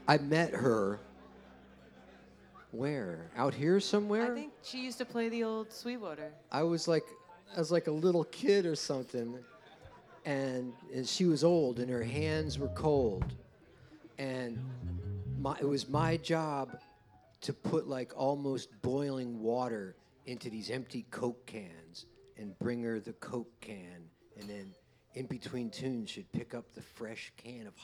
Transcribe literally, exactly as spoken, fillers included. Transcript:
I met her where? Out here I somewhere? think she used to play the old Sweetwater. I was like I was like a little kid or something, and, and she was old and her hands were cold, and my it was my job to put like almost boiling water into these empty Coke cans and bring her the Coke can, and then in between tunes she'd pick up the fresh can of